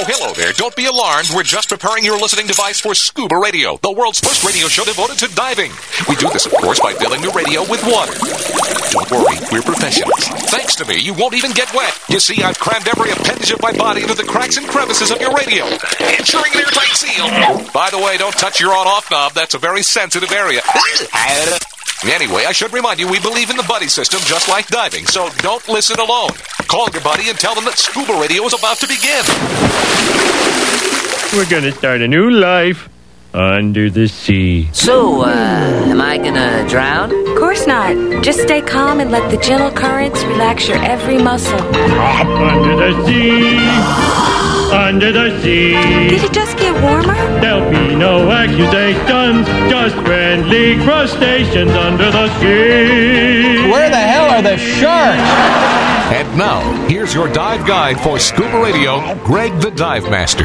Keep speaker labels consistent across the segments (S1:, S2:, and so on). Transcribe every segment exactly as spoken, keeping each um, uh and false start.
S1: hello there. Don't be alarmed. We're just preparing your listening device for Scuba Radio, the world's first radio show devoted to diving. We do this, of course, by filling the radio with water. Don't worry, we're professionals. Thanks to me, you won't even get wet. You see, I've crammed every appendage of my body into the cracks and crevices of your radio, ensuring an airtight seal. By the way, don't touch your on-off knob. That's a very sensitive area. Anyway, I should remind you, we believe in the buddy system just like diving, so don't listen alone. Call your buddy and tell them that Scuba Radio is about to begin.
S2: We're going to start a new life under the sea.
S3: So, uh, am I gonna drown?
S4: Of course not. Just stay calm and let the gentle currents relax your every muscle.
S2: Under the sea, under the sea.
S4: Did it just get warmer?
S2: There'll be no accusations, just friendly crustaceans under the sea.
S5: Where the hell are the sharks?
S1: And now, here's your dive guide for Scuba Radio, Greg the Dive Master.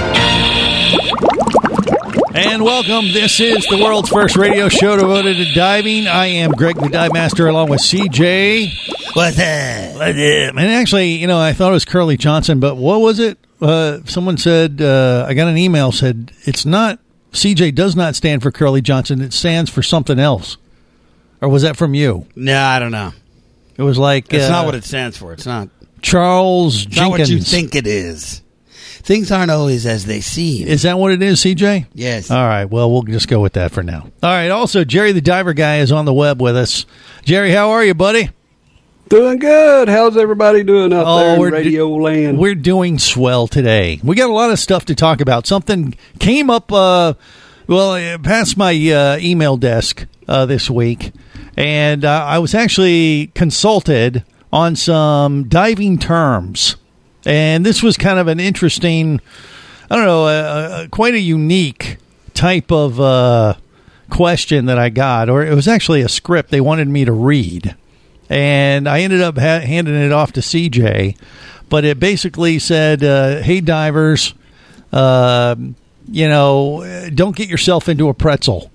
S6: And welcome. This is the world's first radio show devoted to diving. I am Greg the Dive Master along with C J.
S7: What's up?
S6: What's up? And actually, you know, I thought it was Curly Johnson, but what was it? Uh, someone said, uh, I got an email, said, it's not, C J does not stand for Curly Johnson. It stands for something else. Or was that from you?
S7: No, I don't know.
S6: It was like...
S7: It's
S6: uh,
S7: not what it stands for. It's not...
S6: Charles
S7: it's
S6: Jenkins.
S7: Not what you think it is. Things aren't always as they seem.
S6: Is that what it is, C J?
S7: Yes.
S6: All right. Well, we'll just go with that for now. All right. Also, Jerry the Diver Guy is on the web with us. Jerry, how are you, buddy?
S8: Doing good. How's everybody doing out
S6: oh,
S8: there in
S6: we're
S8: radio
S6: do-
S8: land?
S6: We're doing swell today. We got a lot of stuff to talk about. Something came up, uh, well, past my uh, email desk uh, this week, and uh, I was actually consulted on some diving terms. And this was kind of an interesting, I don't know, uh, uh, quite a unique type of uh, question that I got. Or it was actually a script they wanted me to read. And I ended up ha- handing it off to C J. But it basically said, uh, hey, divers, uh, you know, don't get yourself into a pretzel.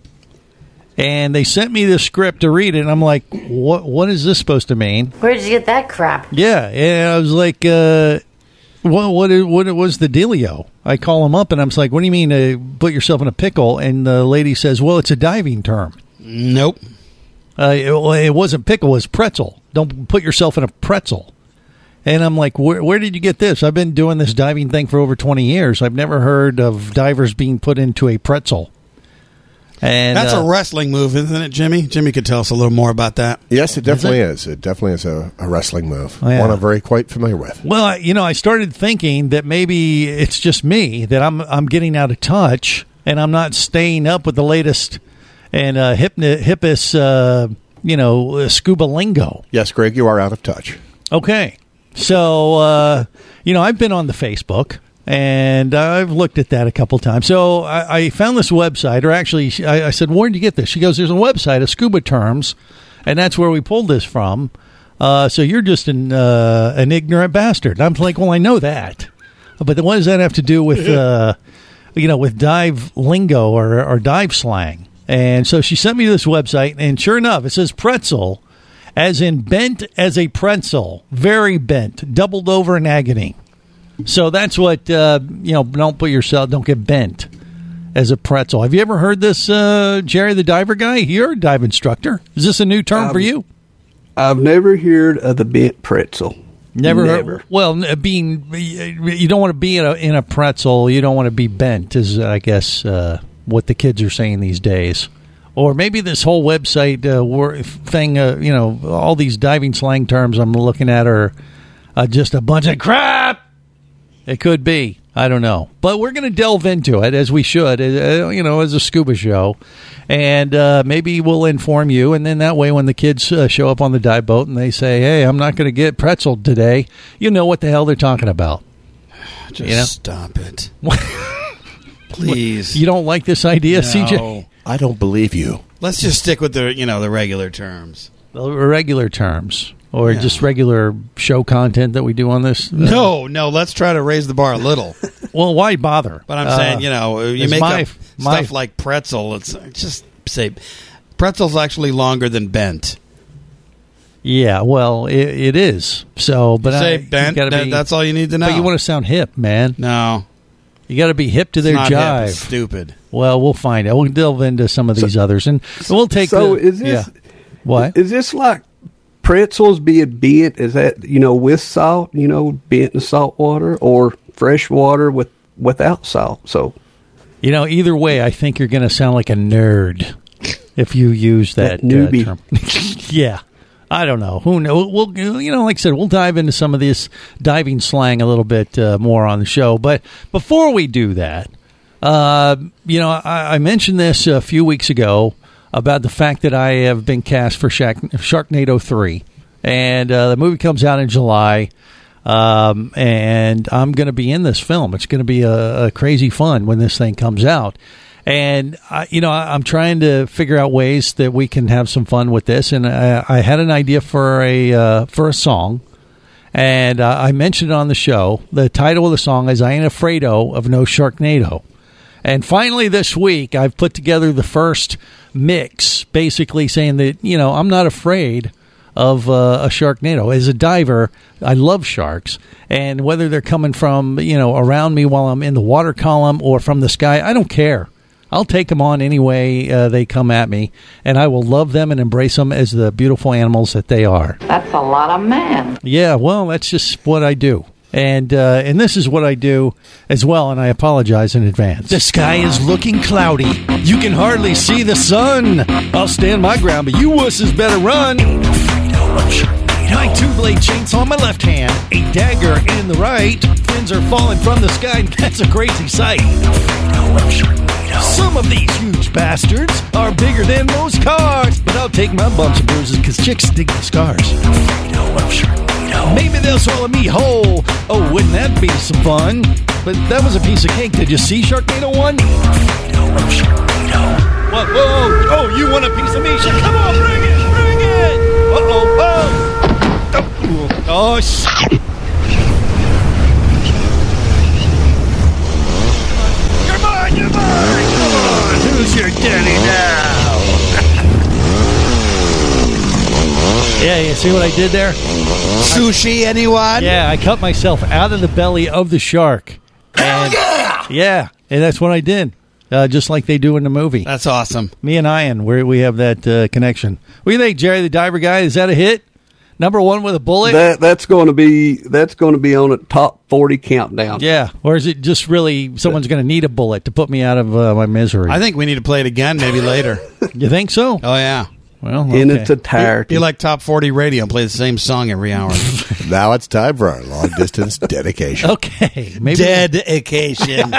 S6: And they sent me this script to read it, and I'm like, what What is this supposed to mean?
S9: Where did you get that crap?
S6: Yeah, and I was like, uh, what, what, what was the dealio? I call him up, and I'm just like, what do you mean to put yourself in a pickle? And the lady says, well, it's a diving term.
S7: Nope.
S6: Uh, it, it wasn't pickle, it was pretzel. Don't put yourself in a pretzel. And I'm like, where, where did you get this? I've been doing this diving thing for over twenty years. I've never heard of divers being put into a pretzel. And,
S7: That's
S6: uh,
S7: a wrestling move, isn't it, Jimmy? Jimmy could tell us a little more about that.
S10: Yes, it definitely
S6: is.
S10: is. It definitely is a, a wrestling move.
S6: Oh, yeah.
S10: One I'm very quite familiar with.
S6: Well, I- you know, I started thinking that maybe it's just me, that I'm I'm getting out of touch, and I'm not staying up with the latest and uh, hypno- hippest, uh, you know, uh, scuba lingo.
S10: Yes, Greg, you are out of touch.
S6: Okay. So, uh, you know, I've been on the Facebook, and I've looked at that a couple times. So I, I found this website, or actually, she- I, I said, where did you get this? She goes, there's a website of scuba terms, and that's where we pulled this from. Uh, so you're just an, uh, an ignorant bastard. I'm like, well, I know that. But what does that have to do with, uh, you know, with dive lingo or, or dive slang? And so she sent me to this website, and sure enough, it says pretzel, as in bent as a pretzel, very bent, doubled over in agony. So that's what, uh, you know, don't put yourself, don't get bent as a pretzel. Have you ever heard this, uh, Jerry the Diver Guy? You're a dive instructor. Is this a new term
S8: Um,
S6: for you?
S8: I've never heard of the bent pretzel.
S6: Never,
S8: Never.
S6: heard. Well, n- being, you don't want to be in a, in a pretzel, you don't want to be bent, is, I guess, uh, what the kids are saying these days. Or maybe this whole website uh, wor- thing, uh, you know, all these diving slang terms I'm looking at are uh, just a bunch of crap. It could be. I don't know. But we're going to delve into it, as we should, uh, you know, as a scuba show. And uh, maybe we'll inform you. And then that way, when the kids uh, show up on the dive boat and they say, hey, I'm not going to get pretzeled today, you know what the hell they're talking about.
S7: Just
S6: You know?
S7: stop it. Please.
S6: You don't like this idea,
S7: No.
S6: C J?
S10: I don't believe you.
S7: Let's just stick with the, you know, the regular terms.
S6: The regular terms. Or
S7: Yeah.
S6: just regular show content that we do on this?
S7: No, no, let's try to raise the bar a little.
S6: Well, why bother?
S7: But I'm
S6: Uh,
S7: saying, you know, you
S6: it's
S7: make
S6: my-
S7: up
S6: my-
S7: stuff like pretzel. It's just say pretzel's actually longer than bent.
S6: Yeah, well, it, it is. So, but
S7: Say
S6: I,
S7: bent.
S6: you gotta
S7: that-
S6: be,
S7: that's all you need to know.
S6: But you want to sound hip, man.
S7: No,
S6: You got to be hip to
S7: It's
S6: their
S7: not hip,
S6: jive.
S7: it's stupid.
S6: Well, we'll find out. We'll delve into some of these others, and we'll take.
S8: So
S6: the,
S8: is this
S6: yeah. What
S8: is this like pretzels being bent? Is that you know with salt? You know, bent in salt water or fresh water with without salt? So
S6: You know, either way, I think you're going to sound like a nerd if you use that,
S8: That newbie.
S6: Uh, term. Yeah. I don't know. Who knows? We'll, you know, like I said, we'll dive into some of this diving slang a little bit uh, more on the show. But before we do that, uh, you know, I, I mentioned this a few weeks ago about the fact that I have been cast for Shark, Sharknado three. And uh, the movie comes out in July. Um, and I'm going to be in this film. It's going to be a, a crazy fun when this thing comes out. And, I, you know, I, I'm trying to figure out ways that we can have some fun with this. And I, I had an idea for a uh, for a song. And uh, I mentioned it on the show. The title of the song is I Ain't Afraid-O of No Sharknado. And finally this week, I've put together the first mix, basically saying that, you know, I'm not afraid of uh, a Sharknado. As a diver, I love sharks, and whether they're coming from, you know, around me while I'm in the water column or from the sky, I don't care. I'll take them on any way uh, they come at me, and I will love them and embrace them as the beautiful animals that they are.
S9: That's a lot of man.
S6: Yeah, well, that's just what I do. And uh, and this is what I do as well, and I apologize in advance. The sky is looking cloudy. You can hardly see the sun. I'll stand my ground, but you wusses better run. My two-blade chainsaw in my left hand, a dagger in the right. Fins are falling from the sky, that's a crazy sight. Some of these huge bastards are bigger than most cars, but I'll take my bumps and bruises because chicks dig the scars. Maybe they'll swallow me whole. Oh, wouldn't that be some fun? But that was a piece of cake. Did you see Sharknado one? What? Whoa! Oh, you want a piece of me? Come on, bring it! Bring it! Uh-oh! Oh! Oh, shit! You're mine! You're mine! Come on! Who's your daddy now? Yeah, you see what I did there?
S7: Sushi, anyone?
S6: Yeah, I cut myself out of the belly of the shark.
S7: Hell
S6: And-
S7: yeah!
S6: Yeah, and that's what I did. Uh, just like they do in the movie.
S7: That's awesome.
S6: Me and Ian, we we have that uh, connection. What do you think, Jerry the Diver Guy? Is that a hit? Number one with a bullet?
S8: that that's going to be that's going to be on a top forty countdown.
S6: Yeah, or is it just really someone's going to need a bullet to put me out of uh, my misery?
S7: I think we need to play it again, maybe later.
S6: You think so?
S7: Oh, yeah.
S6: Well,
S8: In
S6: okay.
S8: its entirety.
S7: Be like Top forty Radio and play the same song every hour.
S10: Now it's time for our long distance dedication.
S6: Okay, maybe
S7: Dedication.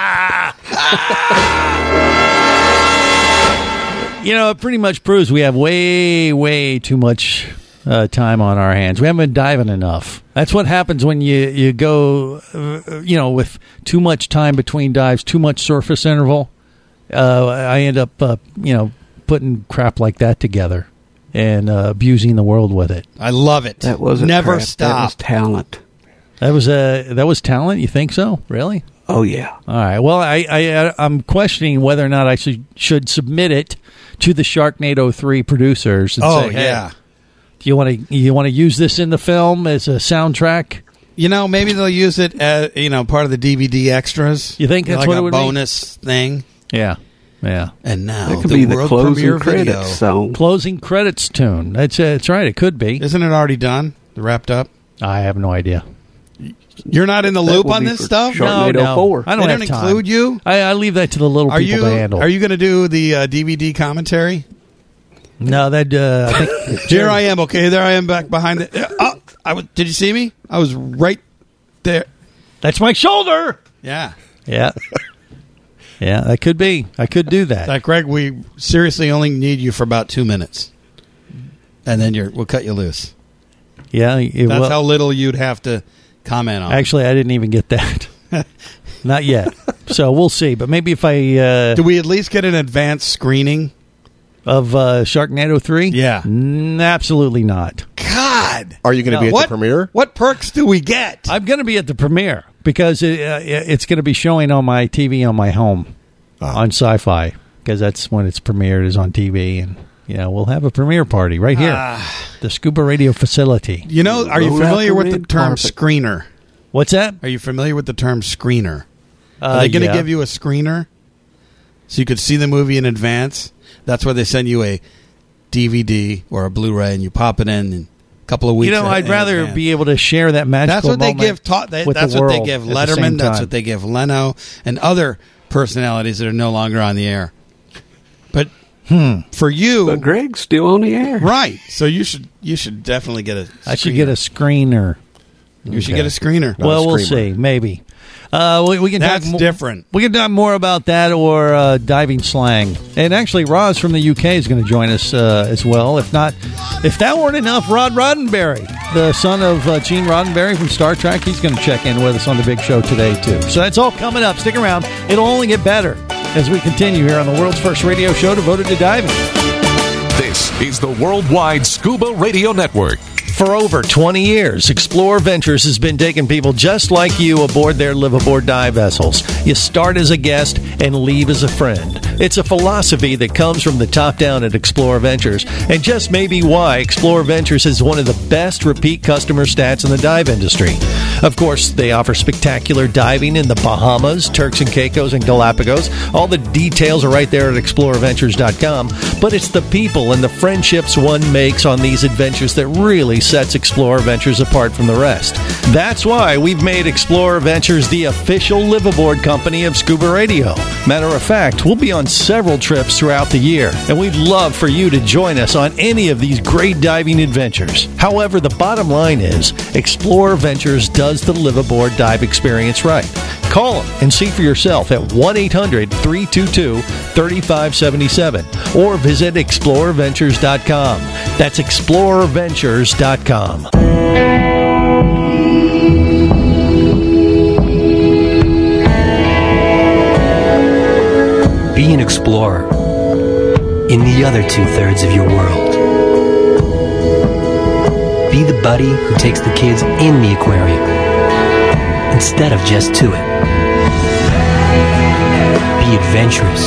S6: You know, it pretty much proves we have way, way too much uh, time on our hands. We haven't been diving enough. That's what happens when you, you go, uh, you know, with too much time between dives, too much surface interval. Uh, I end up, uh, you know, putting crap like that together and uh, abusing the world with it.
S7: I love it.
S8: That wasn't
S7: Never
S8: crap.
S7: stop.
S8: That was talent.
S6: That was uh, that was talent. You think so? Really?
S8: Oh yeah.
S6: All right. Well, I, I I'm questioning whether or not I should should submit it to the Sharknado three producers. And
S7: Oh,
S6: say, hey,
S7: yeah.
S6: do you want to you want to use this in the film as a soundtrack?
S7: You know, maybe they'll use it as, you know, part of the D V D extras.
S6: You think that's
S7: like
S6: what
S7: a
S6: it would be?
S7: bonus thing.
S6: Yeah, yeah.
S7: And now
S8: That could
S7: the
S8: be the
S7: world
S8: closing
S7: premiere
S8: credits
S7: video.
S8: song.
S6: Closing credits tune. That's uh, that's right. It could be.
S7: Isn't it already done? Wrapped up?
S6: I have no idea.
S7: You're not in the
S8: That
S7: loop
S8: will
S7: on
S8: be
S7: this
S8: for
S7: stuff?
S8: Sharknado
S6: no, no.
S8: four.
S6: I don't
S7: They
S6: have
S7: don't
S6: time.
S7: include you?
S6: I, I leave that to the little
S7: Are
S6: people
S7: you
S6: to handle.
S7: are you going to do the uh, D V D commentary?
S6: No, that uh, I think.
S7: Here I am. Okay, there I am back behind the. Uh, I was, did you see me? I was right there.
S6: That's my shoulder.
S7: Yeah.
S6: Yeah. Yeah, that could be. I could do that.
S7: Like, Greg, we seriously only need you for about two minutes, and then you're we'll cut you loose.
S6: Yeah, it,
S7: That's
S6: well,
S7: how little you'd have to comment on.
S6: actually, I didn't even get that. Not yet. So we'll see. But maybe if I uh,
S7: Do we at least get an advanced screening?
S6: of uh, Sharknado three,
S7: Yeah.
S6: N- absolutely not.
S7: God,
S10: Are you going to
S6: No.
S10: be at
S7: what
S10: the premiere?
S7: What perks do we get?
S6: I'm going to be at the premiere because it, uh, it's going to be showing on my T V on my home
S10: Ah.
S6: on Sci-Fi because that's when it's premiered is on T V, and you know we'll have a premiere party right here, the Scuba Radio facility.
S7: You know, are you
S8: Roll out
S7: familiar
S8: the
S7: with the
S8: red
S7: term
S8: carpet.
S7: screener?
S6: What's that?
S7: Are you familiar with the term screener? Are they going to
S6: yeah.
S7: give you a screener so you could see the movie in advance? That's where they send you a D V D or a Blu-ray, and you pop it in in a couple of weeks.
S6: You know, I'd
S7: in
S6: rather
S7: advance.
S6: be able to share that magical
S7: That's what they
S6: moment
S7: give. Ta- they,
S6: with
S7: that's
S6: the
S7: what they
S6: world
S7: give
S6: at the same
S7: Letterman. That's
S6: time.
S7: what they give Leno and other personalities that are no longer on the air. But
S6: Hmm.
S7: for you,
S8: But Greg's still on the air.
S7: right? So you should you should definitely get a.
S6: I should get a screener.
S7: You should
S6: Okay.
S7: get a screener.
S6: Well, we'll see. Maybe. Uh, we, we can
S7: That's
S6: talk mo-
S7: different.
S6: We can talk more about that or uh, diving slang. And actually, Roz from the U K is going to join us uh, as well. If not, if that weren't enough, Rod Roddenberry, the son of uh, Gene Roddenberry from Star Trek, he's going to check in with us on the big show today too. So that's all coming up. Stick around; it'll only get better as we continue here on the world's first radio show devoted to diving.
S1: This is the Worldwide Scuba Radio Network.
S6: For over twenty years, Explorer Ventures has been taking people just like you aboard their live-aboard dive vessels. You start as a guest and leave as a friend. It's a philosophy that comes from the top down at Explorer Ventures, and just may be why Explorer Ventures is one of the best repeat customer stats in the dive industry. Of course, they offer spectacular diving in the Bahamas, Turks and Caicos, and Galapagos. All the details are right there at explorer ventures dot com, but it's the people and the friendships one makes on these adventures that really sets Explorer Ventures apart from the rest. That's why we've made Explorer Ventures the official live-aboard company of Scuba Radio. Matter of fact, we'll be on several trips throughout the year, and we'd love for you to join us on any of these great diving adventures. However, the bottom line is, Explorer Ventures does the live-aboard dive experience right. Call them and see for yourself at one eight hundred three two two three five seven seven or visit explorer ventures dot com. That's explorer ventures dot com.
S9: Be an explorer in the other two-thirds of your world. Be the buddy who takes the kids in the aquarium instead of just to it. Be adventurous.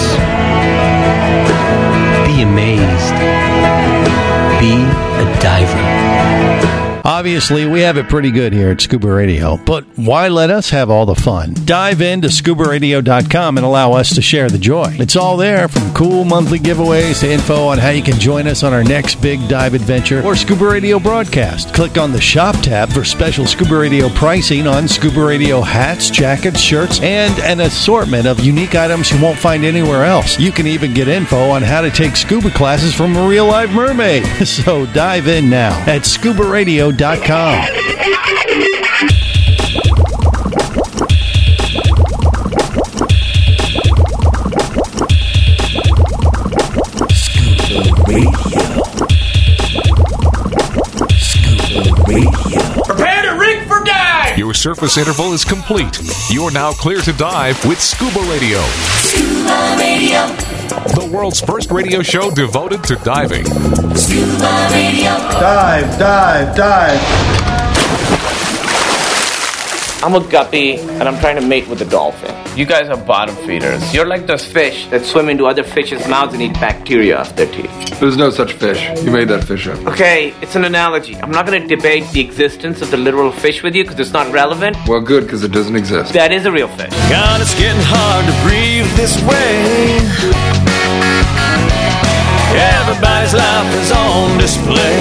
S9: Be amazed. Be a diver.
S6: Obviously, we have it pretty good here at Scuba Radio, but why let us have all the fun? Dive into scuba radio dot com and allow us to share the joy. It's all there, from cool monthly giveaways to info on how you can join us on our next big dive adventure or Scuba Radio broadcast. Click on the Shop tab for special Scuba Radio pricing on Scuba Radio hats, jackets, shirts, and an assortment of unique items you won't find anywhere else. You can even get info on how to take scuba classes from a real live mermaid. So dive in now at scuba radio dot com.
S11: Scuba Radio. Scuba Radio.
S1: Prepare to rig for dive! Your surface interval is complete. You are now clear to dive with Scuba Radio.
S11: Scuba Radio.
S1: The world's first radio show devoted to diving.
S11: Scuba Radio.
S5: Dive, dive, dive.
S12: I'm a guppy, and I'm trying to mate with a dolphin. You guys are bottom feeders. You're like those fish that swim into other fish's mouths and eat bacteria off their teeth.
S13: There's no such fish. You made that fish up.
S12: Okay, it's an analogy. I'm not going to debate the existence of the literal fish with you because it's not relevant.
S13: Well, good, because it doesn't exist.
S12: That is a real fish.
S11: God, it's getting hard to breathe this way. Everybody's life is on display.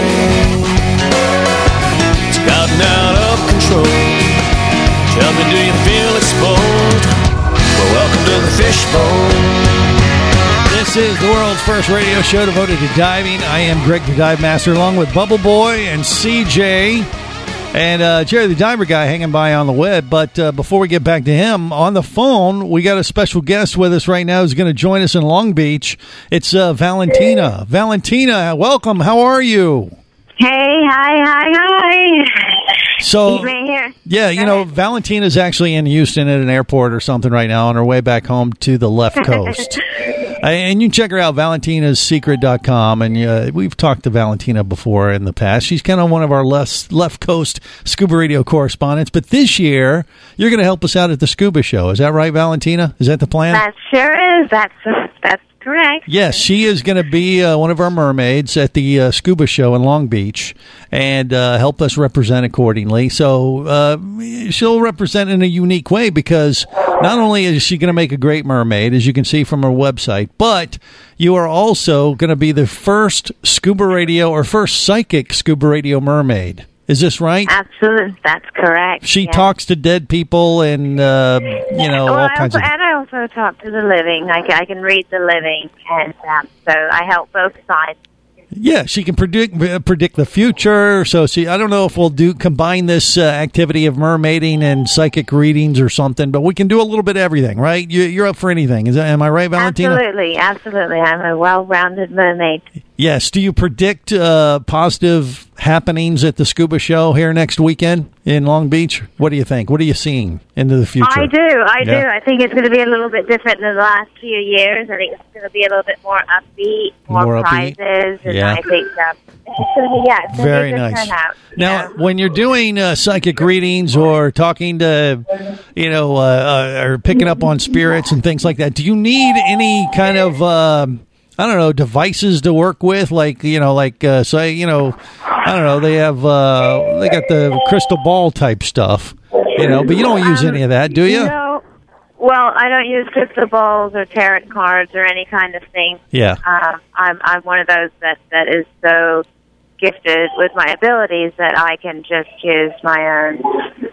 S11: It's gotten out of control. Tell me, do you feel exposed? Well, welcome to the fishbowl.
S6: This is the world's first radio show devoted to diving. I am Greg the Dive Master, along with Bubble Boy and C J. And uh, Jerry the Diver Guy hanging by on the web. But uh, before we get back to him, on the phone, we got a special guest with us right now who's going to join us in Long Beach. It's uh, Valentina. Valentina, welcome. How are you?
S14: Hey, hi, hi, hi.
S6: So,
S14: He's right here.
S6: yeah, you know, Valentina's actually in Houston at an airport or something right now on her way back home to the left coast. And you can check her out, valentina secret dot com. And uh, we've talked to Valentina before in the past. She's kind of one of our less left coast Scuba Radio correspondents. But this year, you're going to help us out at the Scuba Show. Is that right, Valentina? Is that the plan?
S14: That sure is. That's that's correct.
S6: Yes, she is going to be uh, one of our mermaids at the uh, Scuba Show in Long Beach and uh, help us represent accordingly. So uh, she'll represent in a unique way because not only is she going to make a great mermaid, as you can see from her website, but you are also going to be the first scuba radio or first psychic scuba radio mermaid. Is this right?
S14: Absolutely, that's correct.
S6: She
S14: yes.
S6: talks to dead people and, uh, you know,
S14: well,
S6: all
S14: I
S6: kinds
S14: also,
S6: of...
S14: And I also talk to the living. I, I can read the living, and um, so I help both sides.
S6: Yeah, she can predict uh, predict the future. So, see, I don't know if we'll do combine this uh, activity of mermaiding and psychic readings or something, but we can do a little bit of everything, right? You, you're up for anything. Is that, am I right, Valentina?
S14: Absolutely, absolutely. I'm a well-rounded mermaid.
S6: Yes. Do you predict uh, positive happenings at the scuba show here next weekend in Long Beach? What do you think? What are you seeing into the future?
S14: I do, I
S6: Yeah.
S14: do. I think it's going to be a little bit different than the last few years. I think it's going to be a little bit more upbeat, more,
S6: More upbeat?
S14: prizes, and
S6: Yeah.
S14: I think um, it's going to be, yeah, it's going to
S6: Very
S14: be a good
S6: nice.
S14: turnout.
S6: Now, when you're doing uh, psychic readings or talking to, you know, uh, uh, or picking up on spirits and things like that, do you need any kind of, um, I don't know, devices to work with? Like, you know, like, uh, say, you know, I don't know, they have, uh, they got the crystal ball type stuff, you know, but you don't use any of that, do you?
S14: No. Well, I don't use crystal balls or tarot cards or any kind of thing.
S6: Yeah.
S14: Um, I'm I'm one of those that, that is so gifted with my abilities that I can just use my own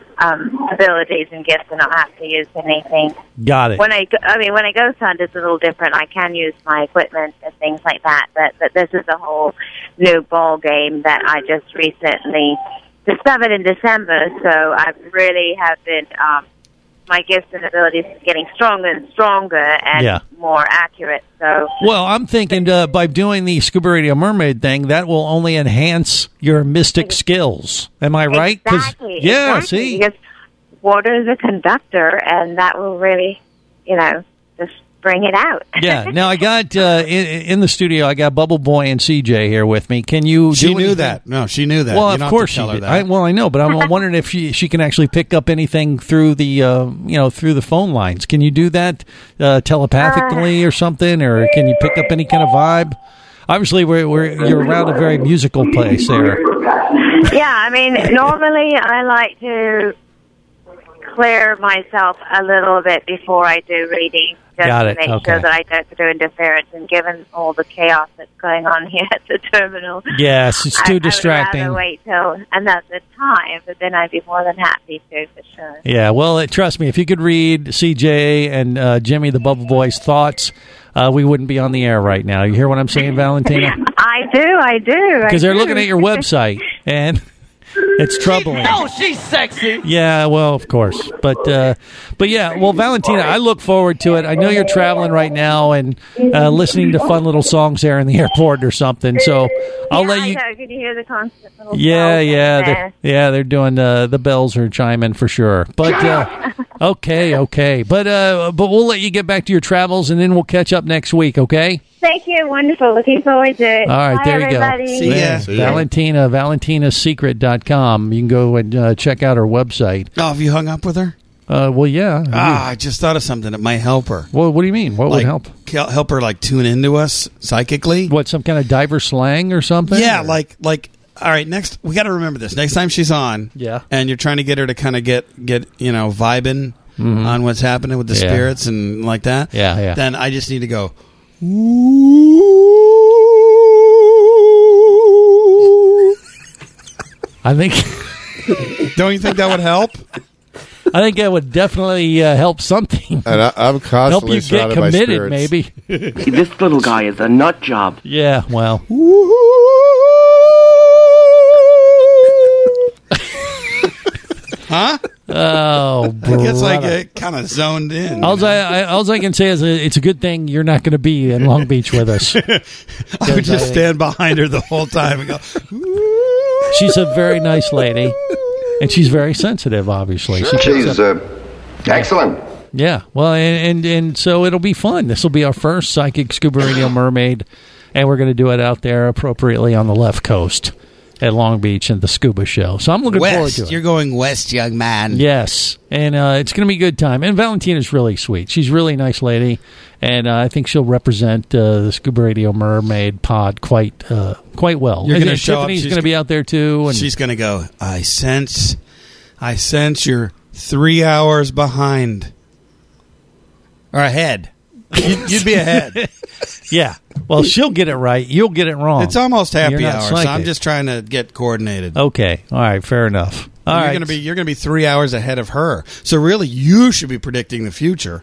S14: um, abilities and gifts and not have to use anything.
S6: Got it.
S14: When I, go, I mean, when I go hunt, it's a little different. I can use my equipment and things like that, but, but this is a whole new ball game that I just recently discovered in December. So I really have been, um, my gifts and abilities are getting stronger and stronger and
S6: Yeah.
S14: more accurate. So
S6: Well, I'm thinking uh, by doing the Scuba Radio Mermaid thing, that will only enhance your mystic skills. Am I right? 'Cause-
S14: exactly,
S6: yeah,
S14: exactly,
S6: see?
S14: because water is a conductor, and that will really, you know, just bring it out.
S6: Yeah. Now I got uh, in, in the studio. I got Bubble Boy and C J here with me. Can you?
S7: She
S6: do
S7: knew
S6: anything?
S7: that. No, she knew that.
S6: Well,
S7: You
S6: of
S7: don't have
S6: course
S7: to
S6: she
S7: tell her
S6: did.
S7: that.
S6: I, well, I know, but I'm wondering if she she can actually pick up anything through the uh, you know through the phone lines. Can you do that uh, telepathically or something, or can you pick up any kind of vibe? Obviously, we're, we're you're around a very musical place there.
S14: Yeah, I mean, normally I like to clear myself a little bit before I do reading, just
S6: Got
S14: to
S6: it,
S14: make
S6: okay.
S14: sure that I don't do interference. And given all the chaos that's going on here at the terminal,
S6: Yes, it's too
S14: I,
S6: distracting.
S14: I would rather wait till another time, but then I'd be more than happy to, for sure.
S6: Yeah, well, uh, trust me, if you could read C J and uh, Jimmy the Bubble Boy's thoughts, uh, we wouldn't be on the air right now. You hear what I'm saying, Valentina?
S14: I do, I do.
S6: Because they're
S14: I do.
S6: looking at your website, and it's troubling.
S15: No, she's sexy.
S6: Yeah, well, of course, but uh, but yeah, well, Valentina, I look forward to it. I know you're traveling right now and uh, listening to fun little songs there in the airport or something. So I'll
S14: yeah,
S6: let
S14: I
S6: you.
S14: know. Can you hear the constant little
S6: Yeah,
S14: bells
S6: yeah,
S14: in
S6: they're,
S14: there?
S6: yeah, they're doing uh, the bells are chiming for sure. But uh, okay, okay, but uh, but we'll let you get back to your travels, and then we'll catch up next week. Okay.
S14: Thank you. Wonderful. Looking forward to it.
S6: All right,
S14: Bye,
S6: there you
S14: everybody.
S6: go.
S7: See ya.
S6: Yeah,
S7: See ya.
S6: Valentina, valentina secret dot com. You can go and uh, check out her website.
S7: Oh, have you hung up with her?
S6: Uh, well, yeah.
S7: Ah, I just thought of something that might help her.
S6: Well, what do you mean? What
S7: Like,
S6: would help?
S7: hel- Help her like tune into us psychically.
S6: What, some kind of diver slang or something?
S7: Yeah,
S6: Or-
S7: like like. All right, next we got to remember this. Next time she's on,
S6: Yeah.
S7: and you're trying to get her to kind of get get you know vibing
S6: Mhm.
S7: on what's happening with the
S6: Yeah.
S7: spirits and like that.
S6: Yeah, yeah.
S7: Then I just need to go.
S6: I think.
S7: Don't you think that would help?
S6: I think that would definitely uh, help something.
S10: And I, I'm
S6: Help
S10: constantly
S6: you get
S10: surrounded by
S6: committed,
S10: spirits.
S6: maybe.
S15: This little guy is a nut job.
S6: Yeah, well.
S7: Huh?
S6: Oh,
S7: It gets like
S6: brother.
S7: it kind of zoned in.
S6: All I, I, alls I can say is uh, it's a good thing you're not going to be in Long Beach with us.
S7: I would just
S6: I-
S7: stand behind her the whole time and go.
S6: She's a very nice lady, and she's very sensitive, obviously. She picks
S16: She's
S6: up-
S16: uh, excellent.
S6: Yeah, well, and, and and so it'll be fun. This will be our first Psychic Scuba Radio Mermaid, and we're going to do it out there appropriately on the left coast at Long Beach and the Scuba Show. So I'm looking forward
S7: West,
S6: to it.
S7: you're going west, young man.
S6: Yes, and uh, it's going to be a good time. And Valentina's really sweet. She's a really nice lady, and uh, I think she'll represent uh, the Scuba Radio Mermaid pod quite uh, quite well.
S7: You're
S6: And
S7: gonna
S6: then
S7: show up,
S6: Tiffany's
S7: she's
S6: going to be
S7: g-
S6: out there too. And
S7: She's going to go. I sense, I sense you're three hours behind. Or ahead. You'd, you'd be ahead.
S6: Yeah. Well, she'll get it right. You'll get it wrong.
S7: It's almost happy
S6: You're not
S7: hour, so I'm
S6: psychic.
S7: just trying to get coordinated.
S6: Okay. All right. Fair enough. All
S7: you're
S6: right.
S7: gonna be you're gonna be three hours ahead of her. So really, you should be predicting the future.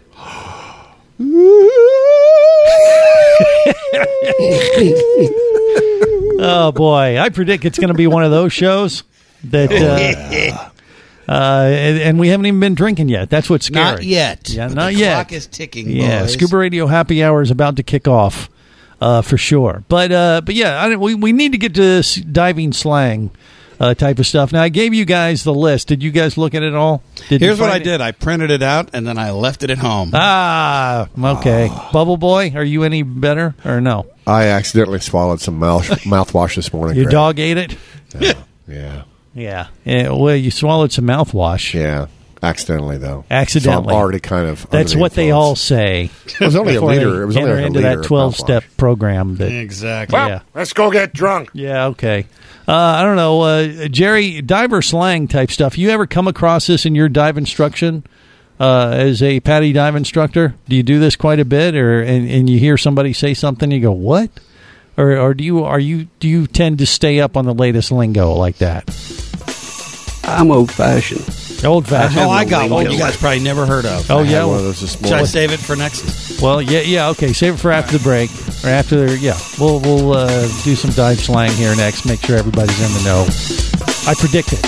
S6: Oh boy, I predict it's going to be one of those shows that, uh, uh, and, and we haven't even been drinking yet. That's what's scary.
S7: Not yet.
S6: Yeah,
S7: But
S6: not
S7: the
S6: yet.
S7: clock is ticking.
S6: Yeah,
S7: boys.
S6: Scuba Radio Happy Hour is about to kick off, uh, for sure. But uh, but yeah, I, we we need to get to this diving slang uh, type of stuff. Now I gave you guys the list. Did you guys look at it all? Did you
S7: Here's what
S6: find
S7: I
S6: it?
S7: did. I printed it out and then I left it at home.
S6: Ah, okay. Bubble Boy, are you any better or no?
S10: I accidentally swallowed some mouth mouthwash this morning.
S6: Your
S10: Greg.
S6: dog ate it.
S10: Yeah. yeah.
S6: Yeah. Yeah. Well, you swallowed some mouthwash.
S10: Yeah. Accidentally, though.
S6: Accidentally.
S10: So I'm already kind of.
S6: That's
S10: under the
S6: what they
S10: influence.
S6: all say.
S10: It was only a
S6: before
S10: liter.
S6: they
S10: It was only
S6: enter
S10: like a
S6: into
S10: liter
S6: that
S10: of
S6: twelve-step program. That,
S7: Exactly.
S6: Yeah.
S16: Let's go get drunk.
S6: Yeah. Okay. Uh, I don't know, uh, Jerry. Diver slang type stuff. You ever come across this in your dive instruction uh, as a PADI dive instructor? Do you do this quite a bit, or and, and you hear somebody say something, you go, "What?" Or, or do you are you do you tend to stay up on the latest lingo like that?
S8: I'm old fashioned.
S6: Old fashioned.
S7: Oh, I got one you guys probably never heard of.
S6: Oh
S10: I had
S6: yeah.
S10: one of those this
S7: Should
S10: morning.
S7: I save it for next?
S6: Well, yeah, yeah, okay. Save it for after the break, or after. Yeah, we'll we'll uh, do some dive slang here next. Make sure everybody's in the know. I predict it.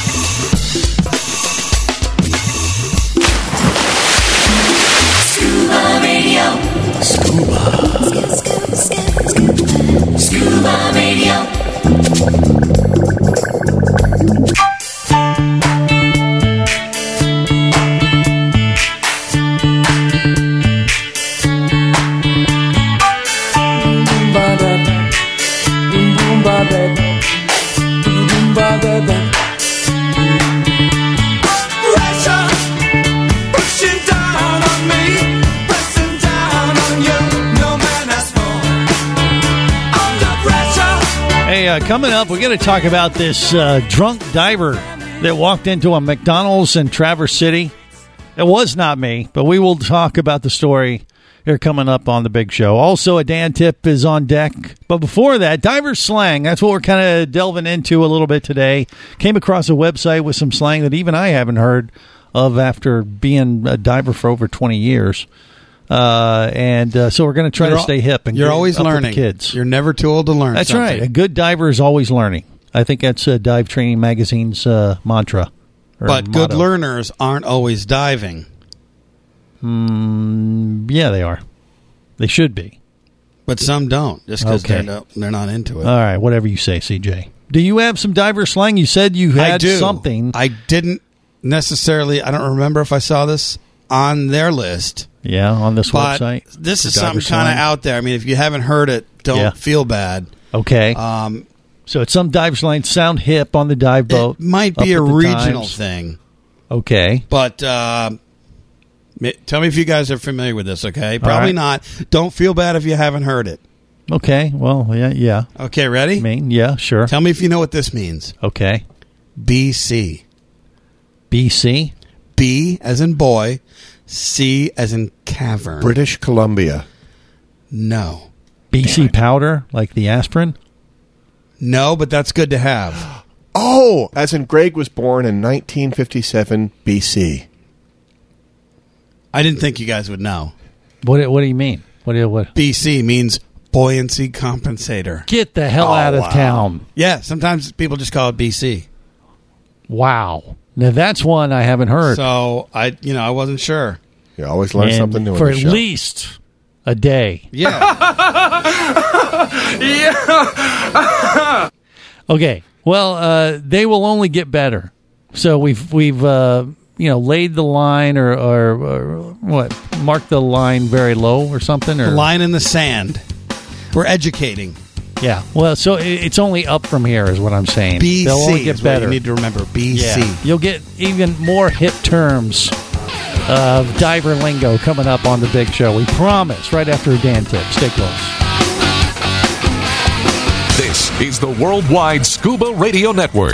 S17: Scuba Radio. Scuba. Scuba Radio.
S6: Hey, uh, coming up, we're going to talk about this uh, drunk diver that walked into a McDonald's in Traverse City. It was not me, but we will talk about the story here coming up on the big show. Also, a Dan tip is on deck. But before that, diver slang. That's what we're kind of delving into a little bit today. Came across a website with some slang that even I haven't heard of after being a diver for over twenty years. Uh, and uh, so we're going to try
S7: You're
S6: to
S7: al-
S6: stay hip and
S7: You're
S6: get
S7: always
S6: up with the
S7: learning.
S6: kids.
S7: You're never too old to learn.
S6: That's
S7: something.
S6: right. A good diver is always learning. I think that's uh, Dive Training Magazine's uh, mantra. or
S7: But good
S6: motto.
S7: learners aren't always diving.
S6: Mm, yeah, they are. They should be.
S7: But some don't, just because
S6: Okay.
S7: they're, no, they're not into it.
S6: All right, whatever you say, C J. Do you have some diver slang? You said you
S7: I
S6: had
S7: do.
S6: something.
S7: I didn't necessarily, I don't remember if I saw this on their list.
S6: Yeah, on this
S7: But
S6: website.
S7: this is
S6: For diver
S7: something kind of
S6: slang?
S7: out there. I mean, if you haven't heard it, don't
S6: Yeah.
S7: feel bad.
S6: Okay.
S7: Um,
S6: so it's some dive slang sound hip on the dive boat.
S7: it might be
S6: up
S7: a
S6: at the
S7: regional
S6: times.
S7: thing.
S6: Okay.
S7: But uh, ma- tell me if you guys are familiar with this, okay? Probably
S6: right.
S7: not. Don't feel bad if you haven't heard it.
S6: Okay. Well, yeah, yeah.
S7: Okay, ready?
S6: I mean, yeah, sure.
S7: Tell me if you know what this means.
S6: Okay.
S7: B C.
S6: B C?
S7: B as in boy, C as in cavern.
S10: British Columbia.
S7: No.
S6: B C powder, like the aspirin?
S7: No, but that's good to have.
S10: Oh, as in Greg was born in nineteen fifty-seven B C.
S7: I didn't think you guys would know.
S6: What What do you mean? What? do- What?
S7: B C means buoyancy compensator.
S6: Get the hell
S10: Oh,
S6: out of
S10: wow.
S6: town.
S7: Yeah, sometimes people just call it B C.
S6: Wow. Now that's one I haven't heard.
S7: So I, you know, I wasn't sure.
S10: You always learn
S6: And
S10: something new
S6: for
S10: on
S6: at
S10: the show.
S6: least a day.
S7: Yeah.
S16: Yeah.
S6: Okay. Well, uh, they will only get better. So we've we've uh, you know laid the line or, or, or what marked the line very low or something or
S7: The line in the sand. We're educating.
S6: yeah. Well, so it- it's only up from here is what I'm saying.
S7: B C
S6: They'll only get
S7: is what
S6: better.
S7: you need to remember. B C.
S6: Yeah. You'll get even more hip terms of diver lingo coming up on the big show. We promise. Right after a Dan tip. Stay close.
S1: This is the Worldwide Scuba Radio Network.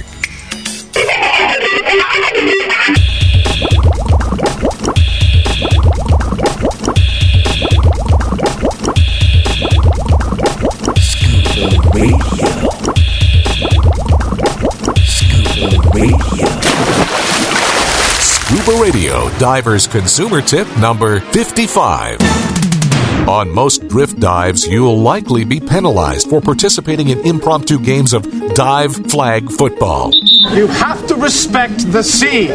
S1: Radio. Scuba Radio Divers Consumer Tip number fifty-five. On most drift dives, you'll likely be penalized for participating in impromptu games of dive flag football.
S16: You have to respect the sea.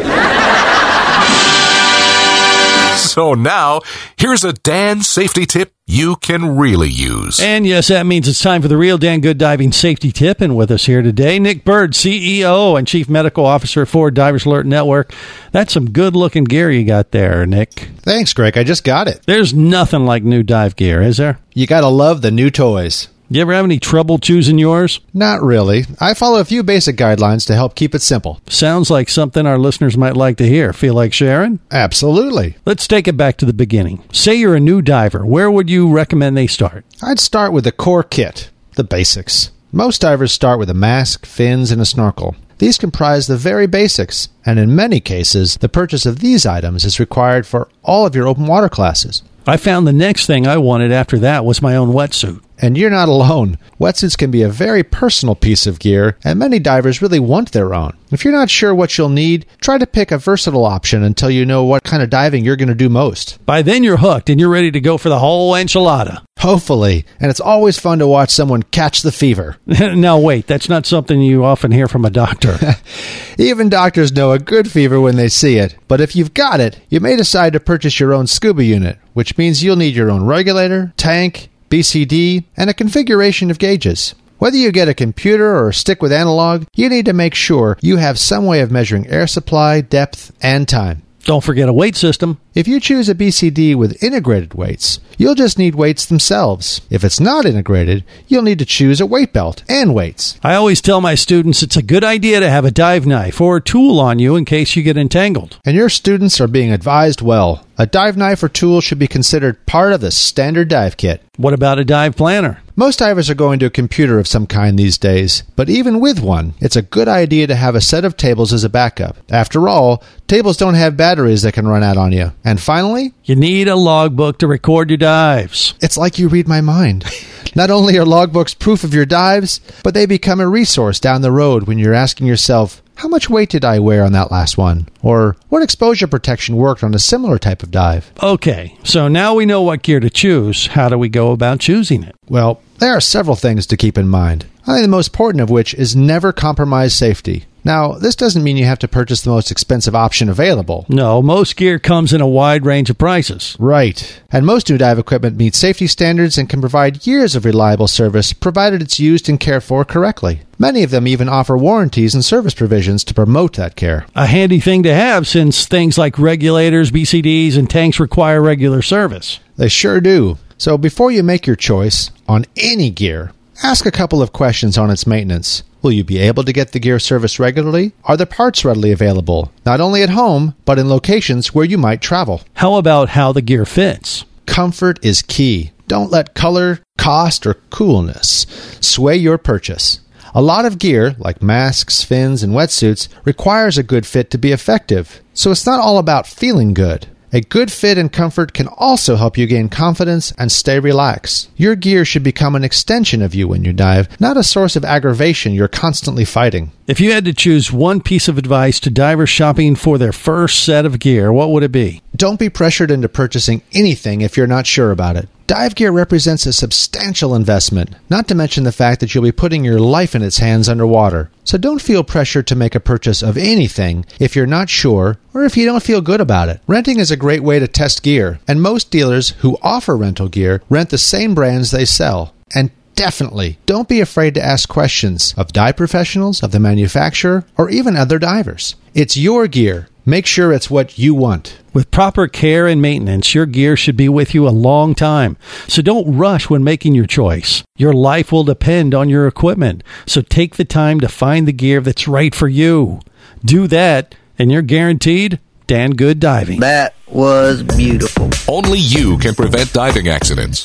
S1: So now, here's a Dan safety tip you can really use.
S6: And yes, that means it's time for the real Dan Good Diving Safety Tip. And with us here today, Nick Bird, C E O and Chief Medical Officer for Divers Alert Network. That's some good-looking gear you got there, Nick.
S18: Thanks, Greg. I just got it.
S6: There's nothing like new dive gear, is there?
S18: You gotta love the new toys.
S6: You ever have any trouble choosing yours?
S18: Not really. I follow a few basic guidelines to help keep it simple.
S6: Sounds like something our listeners might like to hear. Feel like sharing?
S18: Absolutely.
S6: Let's take it back to the beginning. Say you're a new diver. Where would you recommend they start?
S18: I'd start with the core kit, the basics. Most divers start with a mask, fins, and a snorkel. These comprise the very basics, and in many cases, the purchase of these items is required for all of your open water classes.
S6: I found the next thing I wanted after that was my own wetsuit.
S18: And you're not alone. Wetsuits can be a very personal piece of gear, and many divers really want their own. If you're not sure what you'll need, try to pick a versatile option until you know what kind of diving you're going to do most.
S6: By then you're hooked and you're ready to go for the whole enchilada.
S18: Hopefully. And it's always fun to watch someone catch the fever.
S6: Now wait, that's not something you often hear from a doctor.
S18: Even doctors know a good fever when they see it. But if you've got it, you may decide to purchase your own scuba unit, which means you'll need your own regulator, tank, B C D, and a configuration of gauges. Whether you get a computer or stick with analog, you need to make sure you have some way of measuring air supply, depth, and time.
S6: Don't forget a weight system.
S18: If you choose a B C D with integrated weights, you'll just need weights themselves. If it's not integrated, you'll need to choose a weight belt and weights.
S6: I always tell my students it's a good idea to have a dive knife or a tool on you in case you get entangled.
S18: And your students are being advised well. A dive knife or tool should be considered part of the standard dive kit.
S6: What about a dive planner?
S18: Most divers are going to a computer of some kind these days, but even with one, it's a good idea to have a set of tables as a backup. After all, tables don't have batteries that can run out on you. And finally,
S6: you need a logbook to record your dives.
S18: It's like you read my mind. Not only are logbooks proof of your dives, but they become a resource down the road when you're asking yourself, how much weight did I wear on that last one? Or what exposure protection worked on a similar type of dive?
S6: Okay, so now we know what gear to choose. How do we go about choosing it?
S18: Well, there are several things to keep in mind. I think the most important of which is never compromise safety. Now, this doesn't mean you have to purchase the most expensive option available.
S6: No, most gear comes in a wide range of prices.
S18: Right. And most new dive equipment meets safety standards and can provide years of reliable service, provided it's used and cared for correctly. Many of them even offer warranties and service provisions to promote that care.
S6: A handy thing to have since things like regulators, B C Ds, and tanks require regular service.
S18: They sure do. So before you make your choice on any gear, ask a couple of questions on its maintenance. Will you be able to get the gear serviced regularly? Are the parts readily available, not only at home, but in locations where you might travel?
S6: How about how the gear fits?
S18: Comfort is key. Don't let color, cost, or coolness sway your purchase. A lot of gear, like masks, fins, and wetsuits, requires a good fit to be effective. So it's not all about feeling good. A good fit and comfort can also help you gain confidence and stay relaxed. Your gear should become an extension of you when you dive, not a source of aggravation you're constantly fighting.
S6: If you had to choose one piece of advice to divers shopping for their first set of gear, what would it be?
S18: Don't be pressured into purchasing anything if you're not sure about it. Dive gear represents a substantial investment, not to mention the fact that you'll be putting your life in its hands underwater. So don't feel pressured to make a purchase of anything if you're not sure or if you don't feel good about it. Renting is a great way to test gear, and most dealers who offer rental gear rent the same brands they sell. And definitely don't be afraid to ask questions of dive professionals, of the manufacturer, or even other divers. It's your gear. Make sure it's what you want.
S6: With proper care and maintenance, your gear should be with you a long time. So don't rush when making your choice. Your life will depend on your equipment. So take the time to find the gear that's right for you. Do that, and you're guaranteed Dan Good diving.
S3: That was beautiful.
S1: Only you can prevent diving accidents.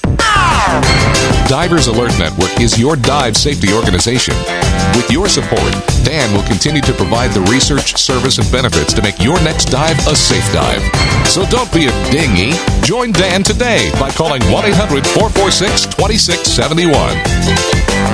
S1: Divers Alert Network is your dive safety organization. With your support, Dan will continue to provide the research, service, and benefits to make your next dive a safe dive. So don't be a dinghy. Join Dan today by calling one eight hundred four four six two six seven one.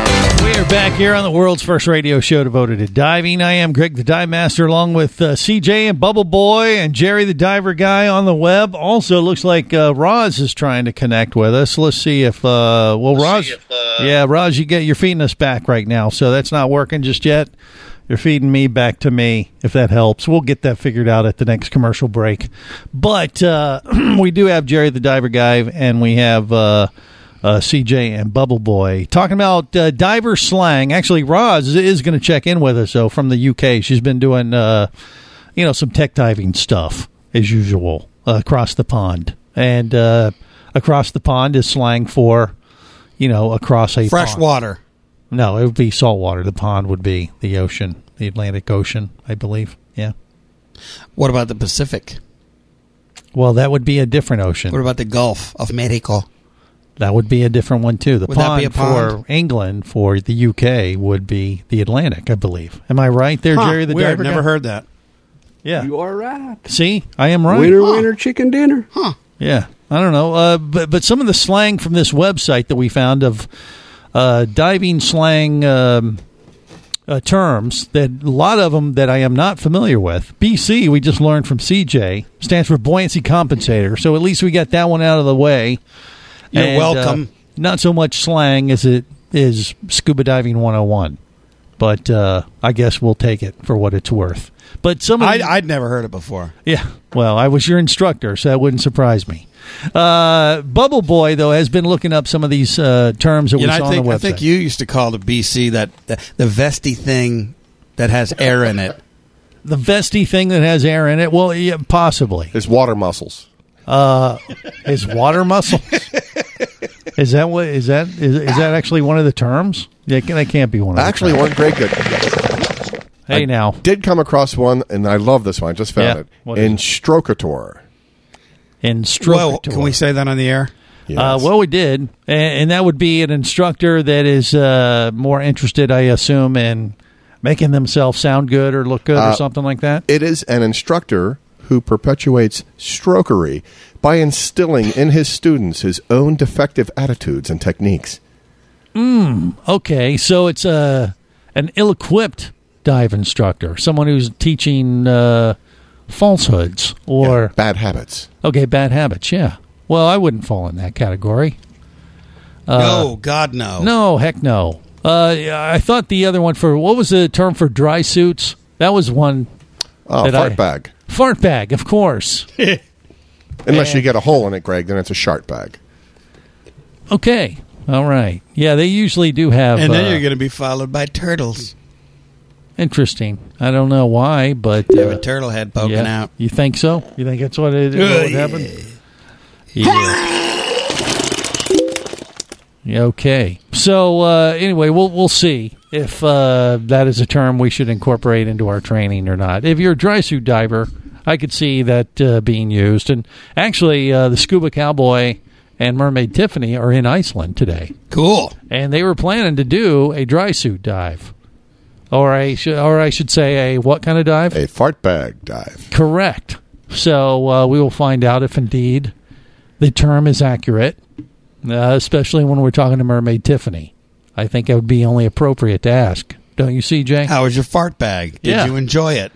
S6: We're back here on the world's first radio show devoted to diving. I am Greg the Dive Master, along with uh, C J and Bubble Boy and Jerry the Diver Guy on the web. Also, looks like uh, Roz is trying to connect with us. Let's see if, uh, well, Roz, if, uh, yeah, Roz, you get, you're feeding us back right now, so that's not working just yet. You're feeding me back to me, if that helps. We'll get that figured out at the next commercial break. But uh, we do have Jerry the Diver Guy, and we have uh, uh, C J and Bubble Boy talking about uh, diver slang. Actually, Roz is going to check in with us, though, from the U K. She's been doing, uh, you know, some tech diving stuff, as usual, uh, across the pond. And uh, across the pond is slang for, you know, across a
S7: fresh
S6: pond.
S7: water.
S6: No, it would be salt water. The pond would be the ocean, the Atlantic Ocean, I believe. Yeah.
S7: What about the Pacific?
S6: Well, that would be a different ocean.
S7: What about the Gulf of Mexico?
S6: That would be a different one, too. The
S7: Would
S6: pond,
S7: that be a pond?
S6: for England, for the U K, would be the Atlantic, I believe. Am I right there,
S7: Huh,
S6: Jerry the
S7: weird.
S6: Diver?
S7: Never
S6: guy?
S7: heard that.
S6: Yeah.
S8: You are right.
S6: See, I am right.
S8: Winner,
S6: Huh.
S8: winner, chicken dinner.
S7: Huh.
S6: Yeah, I don't know. Uh, but, but some of the slang from this website that we found of uh, diving slang um, uh, terms, that a lot of them that I am not familiar with. B C, we just learned from C J, stands for buoyancy compensator. So at least we got that one out of the way.
S7: You're
S6: And,
S7: welcome.
S6: Uh, not so much slang as it is scuba diving one oh one. But uh, I guess we'll take it for what it's worth. But some of
S7: I'd,
S6: the-
S7: I'd never heard it before.
S6: yeah, well, I was your instructor, so that wouldn't surprise me. Uh, Bubble Boy, though, has been looking up some of these uh, terms that
S7: You
S6: we
S7: know,
S6: saw
S7: I think
S6: on the website.
S7: I think you used to call the B C that the, the vesty thing that has air in it.
S6: The vesty thing that has air in it? Well, yeah, possibly.
S10: His water muscles.
S6: Uh, his water muscles? Is that what? Is that is, is that actually one of the terms? Yeah, that can't be one of
S10: Actually,
S6: the terms.
S10: one great good.
S6: Hey,
S10: I
S6: now.
S10: did come across one, and I love this one. I just found
S6: Yeah.
S10: it.
S6: What is it?
S10: Instrocator.
S6: Instructor.
S7: Well, can we say that on the air?
S6: Uh, well, we did, and, and that would be an instructor that is uh, more interested, I assume, in making themselves sound good or look good
S10: Uh,
S6: or something like that.
S10: It is an instructor who perpetuates strokery by instilling in his students his own defective attitudes and techniques.
S6: Mm, okay, so it's a an ill-equipped dive instructor, someone who's teaching uh, falsehoods or
S10: bad habits.
S6: Okay, bad habits. Yeah. Well, I wouldn't fall in that category. Uh,
S7: no, God, no.
S6: No, heck no. Uh, I thought the other one for what was the term for dry suits? That was one.
S10: Oh,
S6: that
S10: fart
S6: I-
S10: bag.
S6: Fart bag, of course.
S10: Unless you get a hole in it, Greg, then it's a shart bag.
S6: Okay. All right. Yeah, they usually do have.
S7: And then
S6: uh,
S7: you're going to be followed by turtles.
S6: Interesting. I don't know why, but
S7: You have
S6: uh,
S7: a turtle head poking
S6: yeah.
S7: out.
S6: You think so? You think that's what it
S7: Uh,
S6: what would happen? Yeah. Yeah, okay. So uh, anyway, we'll we'll see if uh, that is a term we should incorporate into our training or not. If you're a dry suit diver, I could see that uh, being used. And actually, uh, the Scuba Cowboy and Mermaid Tiffany are in Iceland today.
S7: Cool.
S6: And they were planning to do a dry suit dive, or I should, or I should say, a what kind of dive?
S10: A fart bag dive.
S6: Correct. So uh, we will find out if indeed the term is accurate, uh, especially when we're talking to Mermaid Tiffany. I think it would be only appropriate to ask. Don't you, C J?
S7: How was your fart bag? Did
S6: Yeah.
S7: you enjoy it?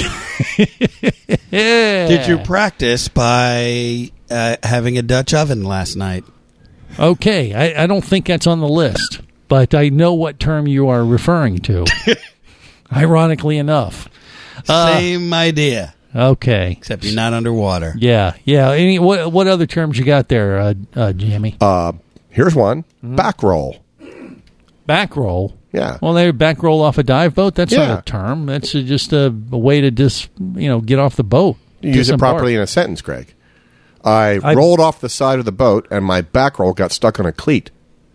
S6: Yeah.
S7: Did you practice by uh, having a Dutch oven last night?
S6: Okay, I, I don't think that's on the list, but I know what term you are referring to. Ironically enough. Uh,
S7: Same idea.
S6: Okay.
S7: Except you're not underwater.
S6: Yeah, yeah. Any what what other terms you got there, uh, uh, Jamie?
S10: Uh, here's one.
S6: Mm-hmm.
S10: Back roll.
S6: Back roll.
S10: Yeah.
S6: Well, they back roll off a dive boat. That's
S10: Yeah.
S6: not a term. That's a, just a, a way to dis you know get off the boat.
S10: You use it
S6: Disembark.
S10: properly in a sentence, Greg. I,
S6: I-
S10: rolled off the side of the boat, and my back roll got stuck on a cleat.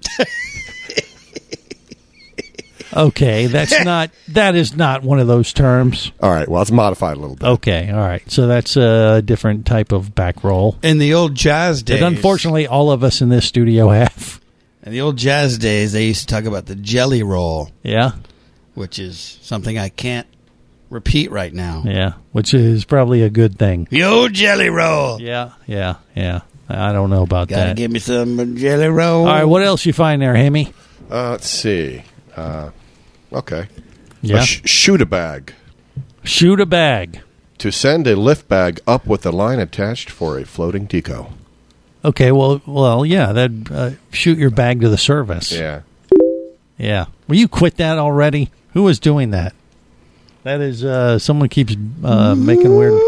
S6: Okay, that's not that is not one of those terms.
S10: All right, well, it's modified a little bit.
S6: Okay, all right. So that's a different type of back roll.
S7: In the old jazz days.
S6: That unfortunately all of us in this studio have.
S7: In the old jazz days, they used to talk about the jelly roll.
S6: Yeah.
S7: Which is something I can't repeat right now.
S6: Yeah, which is probably a good thing.
S7: The old jelly roll.
S6: Yeah, yeah, yeah. I don't know about
S7: Gotta
S6: that.
S7: give me some jelly roll.
S6: All right, what else you find there, Hammy?
S10: Uh, let's see. Uh, okay.
S6: Yeah.
S10: A sh- shoot a bag.
S6: Shoot a bag.
S10: To send a lift bag up with the line attached for a floating deco.
S6: Okay, well, well, yeah, that uh, shoot your bag to the service.
S10: Yeah.
S6: Yeah. Will you quit that already? Who is doing that? That is, uh, someone keeps uh, making weird...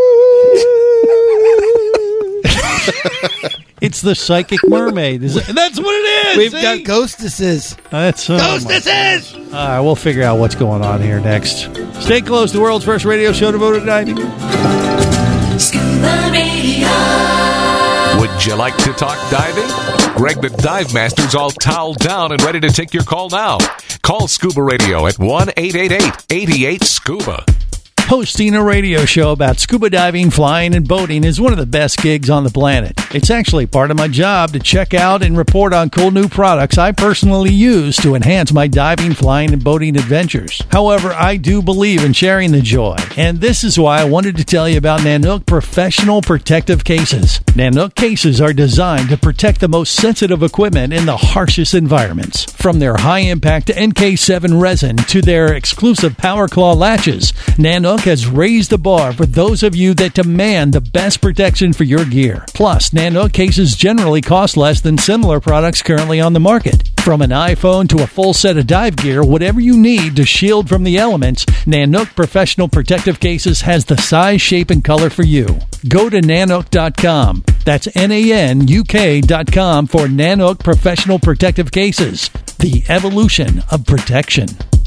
S6: It's the psychic mermaid. Is it? That's what it is.
S7: We've
S6: see?
S7: got ghostesses.
S6: That's oh
S7: ghostesses.
S6: All right, we'll figure out what's going on here next. Stay close. The world's first radio show devoted to diving.
S17: Scuba Radio.
S1: Would you like to talk diving? Greg the Dive Master's all toweled down and ready to take your call now. Call Scuba Radio at one eight eight eight, eight eight, SCUBA.
S6: Hosting a radio show about scuba diving, flying, and boating is one of the best gigs on the planet. It's actually part of my job to check out and report on cool new products I personally use to enhance my diving, flying, and boating adventures. However, I do believe in sharing the joy, and this is why I wanted to tell you about Nanook Professional Protective Cases. Nanook cases are designed to protect the most sensitive equipment in the harshest environments. From their high-impact N K seven resin to their exclusive Power Claw latches, Nanook has raised the bar for those of you that demand the best protection for your gear. Plus, Nanook cases generally cost less than similar products currently on the market. From an iPhone to a full set of dive gear, whatever you need to shield from the elements, Nanook Professional Protective Cases has the size, shape, and color for you. Go to nanook dot com. That's N A N U K dot com for Nanook Professional Protective Cases. The evolution of protection.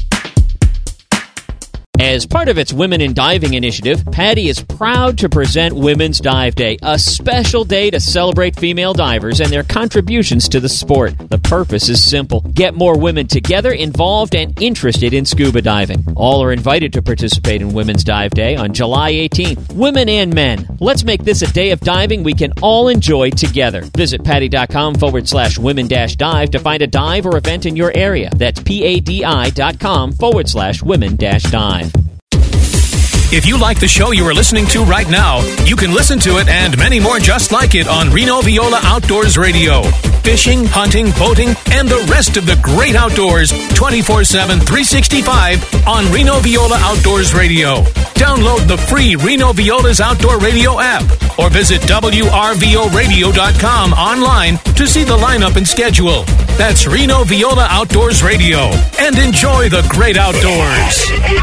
S19: As part of its Women in Diving initiative, PADI is proud to present Women's Dive Day, a special day to celebrate female divers and their contributions to the sport. The purpose is simple: get more women together, involved, and interested in scuba diving. All are invited to participate in Women's Dive Day on July eighteenth. Women and men, let's make this a day of diving we can all enjoy together. Visit PADI.com forward slash women dash dive to find a dive or event in your area. That's P-A-D-I dot com forward slash women dash dive.
S20: If you like the show you are listening to right now, you can listen to it and many more just like it on Reno Viola Outdoors Radio. Fishing, hunting, boating, and the rest of the great outdoors twenty-four seven, three sixty-five on Reno Viola Outdoors Radio. Download the free Reno Viola's Outdoor Radio app or visit W R V O radio dot com online to see the lineup and schedule. That's Reno Viola Outdoors Radio. And enjoy the great outdoors.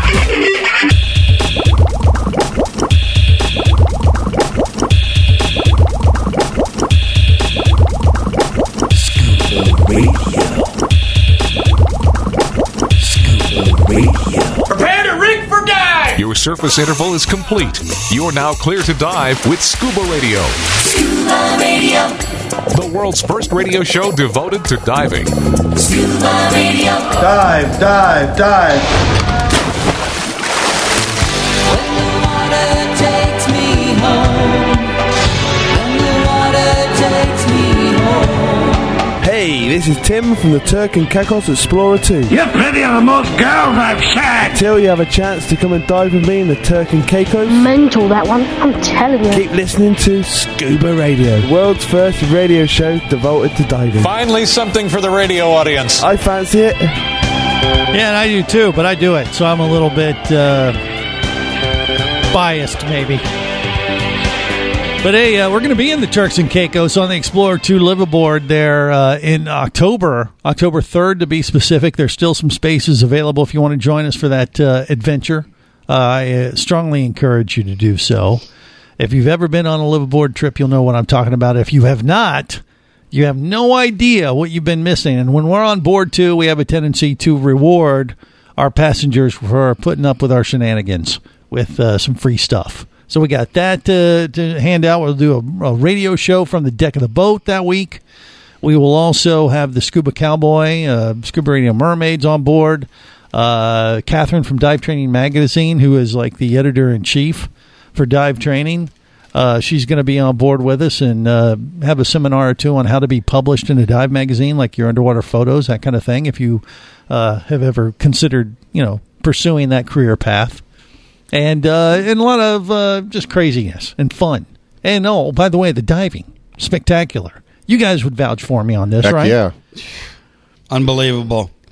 S1: Prepare to rig for dive! Your surface interval is complete. You're now clear to dive with Scuba Radio.
S17: Scuba Radio.
S1: The world's first radio show devoted to diving.
S17: Scuba Radio.
S5: Dive, dive, dive.
S21: Hey, this is Tim from the Turk and Caicos Explorer two.
S16: You're pretty are the most girls I've seen.
S21: Till you have a chance to come and dive with me in the Turk and Caicos.
S22: Mental, that one. I'm telling you.
S21: Keep listening to Scuba Radio, the world's first radio show devoted to diving.
S23: Finally, something for the radio audience.
S21: I fancy it.
S6: Yeah, and I do too, but I do it, so I'm a little bit uh, biased, maybe. But hey, uh, we're going to be in the Turks and Caicos on the Explorer two liveaboard there uh, in October, October third to be specific. There's still some spaces available if you want to join us for that uh, adventure. Uh, I uh, strongly encourage you to do so. If you've ever been on a liveaboard trip, you'll know what I'm talking about. If you have not, you have no idea what you've been missing. And when we're on board, too, we have a tendency to reward our passengers for putting up with our shenanigans with uh, some free stuff. So we got that to, to hand out. We'll do a, a radio show from the deck of the boat that week. We will also have the Scuba Cowboy, uh, Scuba Radio Mermaids on board. Uh, Catherine from Dive Training Magazine, who is like the editor-in-chief for Dive Training. Uh, she's going to be on board with us and uh, have a seminar or two on how to be published in a dive magazine, like your underwater photos, that kind of thing, if you uh, have ever considered, you know, pursuing that career path. And uh, and a lot of uh, just craziness and fun. And oh, by the way, the diving, spectacular. You guys would vouch for me on this,
S10: Heck
S6: right?
S10: Yeah.
S7: Unbelievable.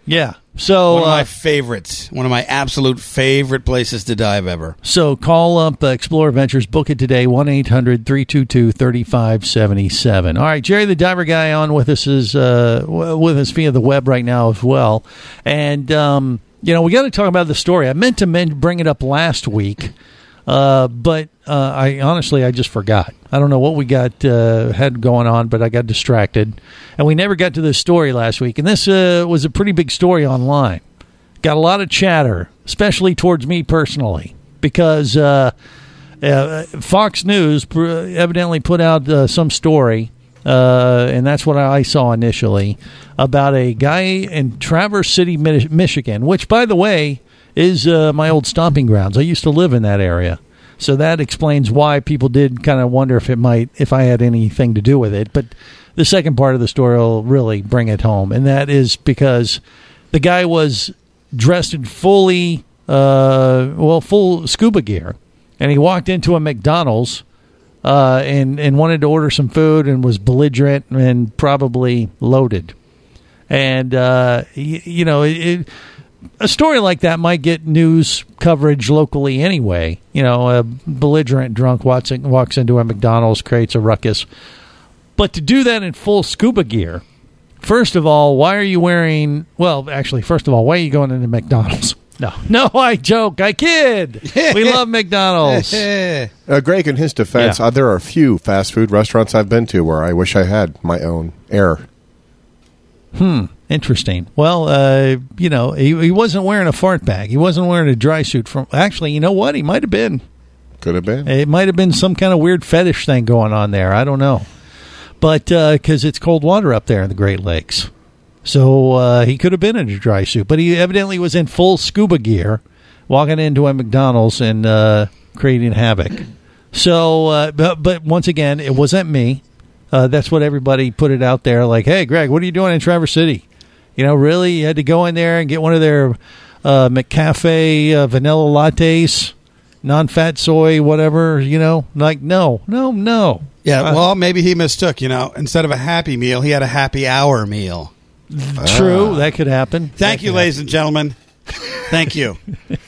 S6: Yeah. So
S7: one of my
S6: uh,
S7: favorites. One of my absolute favorite places to dive ever.
S6: So call up uh, Explorer Ventures. Book it today, one eight hundred three two two three five seven seven. All right, Jerry the Diver Guy on with us is uh, w- with us via the web right now as well. And, um, you know, we got to talk about the story. I meant to men- bring it up last week, uh, but uh, I honestly, I just forgot. I don't know what we got uh, had going on, but I got distracted. And we never got to this story last week. And this uh, was a pretty big story online. Got a lot of chatter, especially towards me personally, because uh, uh, Fox News pr- evidently put out uh, some story, uh, and that's what I saw initially, about a guy in Traverse City, Mi- Michigan, which, by the way, is uh, my old stomping grounds. I used to live in that area. So that explains why people did kind of wonder if it might, if I had anything to do with it. But the second part of the story will really bring it home, and that is because the guy was dressed in fully, uh, well, full scuba gear, and he walked into a McDonald's uh, and and wanted to order some food and was belligerent and probably loaded. And uh, you, you know, it, it, a story like that might get news coverage locally anyway. You know, a belligerent drunk walks, in, walks into a McDonald's, creates a ruckus. But to do that in full scuba gear, first of all, why are you wearing... Well, actually, first of all, why are you going into McDonald's? No, no, I joke. I kid. We love McDonald's.
S10: uh, Greg, in his defense,
S6: Yeah.
S10: uh, there are a few fast food restaurants I've been to where I wish I had my own air.
S6: Hmm. Interesting. Well, uh, you know, he, he wasn't wearing a fart bag. He wasn't wearing a dry suit. From actually, you know what? He might have been.
S10: Could have been.
S6: It might have been some kind of weird fetish thing going on there. I don't know. But because uh, it's cold water up there in the Great Lakes. So uh, he could have been in a dry suit. But he evidently was in full scuba gear, walking into a McDonald's and uh, creating havoc. So, uh, but, but once again, it wasn't me. Uh, that's what everybody put it out there. Like, hey, Greg, what are you doing in Traverse City? You know, really? You had to go in there and get one of their uh, McCafe uh, vanilla lattes, non-fat soy, whatever, you know? Like, no, no, no.
S7: Yeah,
S6: Uh,
S7: well, maybe he mistook, you know. Instead of a happy meal, he had a happy hour meal.
S6: True, that could happen.
S7: Thank you, ladies and gentlemen. Thank you.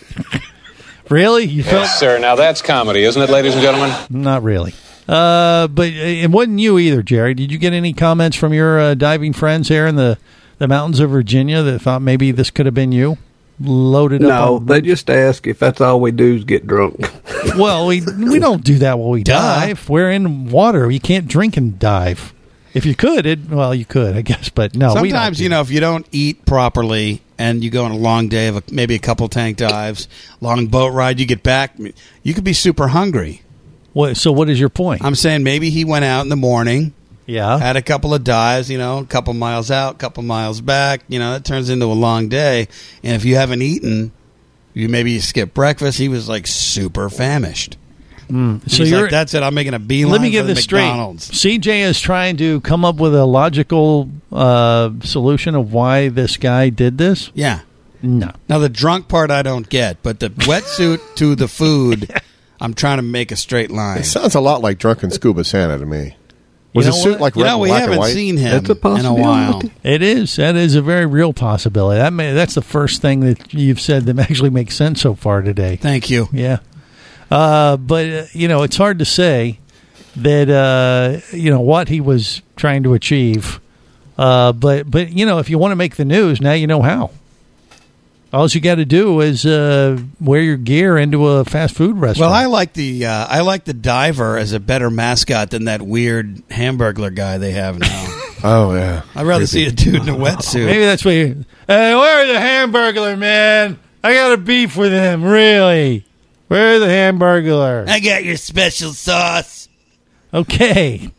S6: Really? You felt?
S23: Yes, sir. Now that's comedy, isn't it, ladies and gentlemen?
S6: Not really. Uh, but it wasn't you either, Jerry. Did you get any comments from your uh, diving friends here in the, the mountains of Virginia that thought maybe this could have been you? Loaded up
S8: No,
S6: on...
S8: they just ask if that's all we do is get drunk.
S6: Well, we we don't do that while we
S7: Duh.
S6: dive. We're in water. You can't drink and dive. If you could, it well, you could, I guess. But no, we don't
S7: Sometimes,
S6: do
S7: you know, if you don't eat properly and you go on a long day of a, maybe a couple tank dives, long boat ride, you get back, you could be super hungry.
S6: What, so what is your point?
S7: I'm saying maybe he went out in the morning,
S6: yeah,
S7: had a couple of dives, you know, a couple miles out, a couple miles back. You know, that turns into a long day. And if you haven't eaten, you maybe you skip breakfast. He was like super famished.
S6: Mm.
S7: So you're like, that's it. I'm making a beeline.
S6: Let me get
S7: for the
S6: this
S7: McDonald's.
S6: straight. C J is trying to come up with a logical uh, solution of why this guy did this.
S7: Yeah.
S6: No.
S7: Now the drunk part I don't get, but the wetsuit to the food, I'm trying to make a straight line.
S10: It sounds a lot like Drunken Scuba Santa to me. Was
S6: You
S10: the
S6: know
S10: suit
S6: what?
S10: like
S7: You
S10: red
S7: know,
S10: and
S7: we
S10: black
S7: haven't
S10: and white?
S7: seen him
S8: That's a
S7: in a
S8: possibility.
S7: while.
S6: It is. That is a very real possibility. That may, that's the first thing that you've said that actually makes sense so far today.
S7: Thank you.
S6: Yeah. Uh, but, uh, you know, it's hard to say that, uh, you know, what he was trying to achieve. Uh, but, but you know, if you want to make the news, now you know how. All you got to do is uh, wear your gear into a fast food restaurant.
S7: Well, I like the uh, I like the diver as a better mascot than that weird Hamburglar guy they have now.
S10: Oh, yeah.
S7: I'd rather see a dude in a wetsuit.
S6: Maybe that's what you... Hey, where's the Hamburglar, man? I got a beef with him, really. Where's the Hamburglar?
S7: I got your special sauce.
S6: Okay.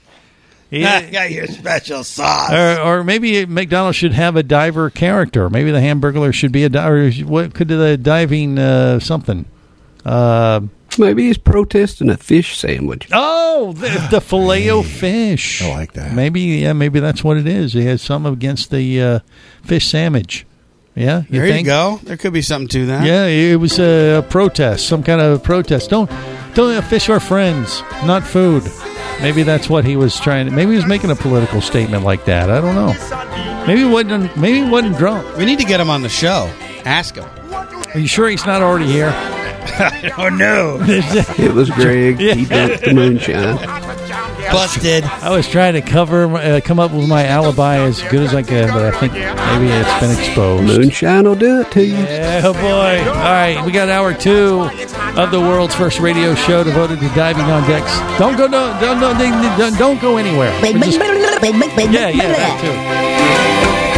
S7: I got your special sauce.
S6: Or, or maybe McDonald's should have a diver character. Maybe the Hamburglar should be a diver. What could the diving uh, something? Uh,
S8: Maybe he's protesting a fish sandwich.
S6: oh, the, the Filet-O-Fish.
S10: I like that.
S6: Maybe, yeah, maybe that's what it is. He has some against the uh, fish sandwich. Yeah, you
S7: There
S6: think?
S7: you go. There could be something to that.
S6: Yeah, it was a protest, some kind of protest. Don't, don't uh, fish are friends, not food. Maybe that's what he was trying to. Maybe he was making a political statement like that. I don't know. Maybe he wasn't. Maybe he wasn't drunk.
S7: We need to get him on the show. Ask him.
S6: Are you sure he's not already here?
S7: Oh no!
S8: It was Greg.
S6: Yeah.
S8: He dumped the moonshine.
S7: Busted.
S6: I was trying to cover, uh, come up with my alibi as good as I could, but I think maybe it's been exposed.
S8: Moonshine will do it to you.
S6: Yeah, oh boy. All right, we got hour two of the world's first radio show devoted to diving on decks. Don't go, no, don't, don't, don't, don't go anywhere. We're just- yeah, yeah, that too.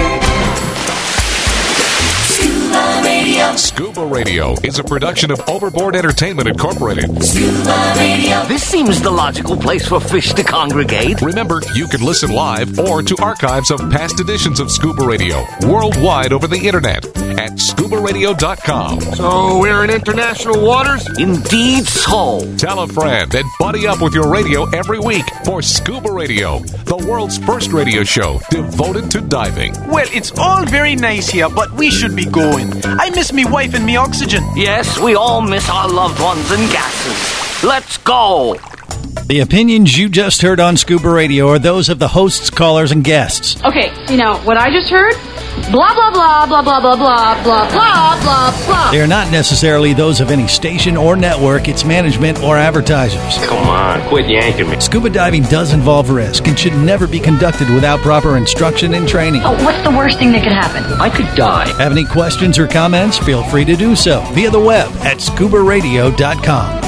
S17: Scuba Radio.
S1: Scuba Radio is a production of Overboard Entertainment Incorporated.
S17: Scuba Radio.
S15: This seems the logical place for fish to congregate.
S1: Remember, you can listen live or to archives of past editions of Scuba Radio worldwide over the internet at scuba radio dot com.
S15: So we're in international waters? Indeed so.
S1: Tell a friend and buddy up with your radio every week for Scuba Radio, the world's first radio show devoted to diving.
S2: Well, it's all very nice here, but we should be going. I miss me wife and me oxygen.
S15: Yes, we all miss our loved ones and gases. Let's go.
S6: The opinions you just heard on Scuba Radio are those of the hosts, callers, and guests.
S4: Okay, you know, what I just heard? Blah, blah, blah, blah, blah, blah, blah, blah, blah, blah, blah.
S6: They are not necessarily those of any station or network, its management, or advertisers.
S15: Come on, quit yanking me.
S6: Scuba diving does involve risk and should never be conducted without proper instruction and training.
S4: Oh, what's the worst thing that could happen?
S15: I could die.
S6: Have any questions or comments? Feel free to do so via the web at scuba radio dot com.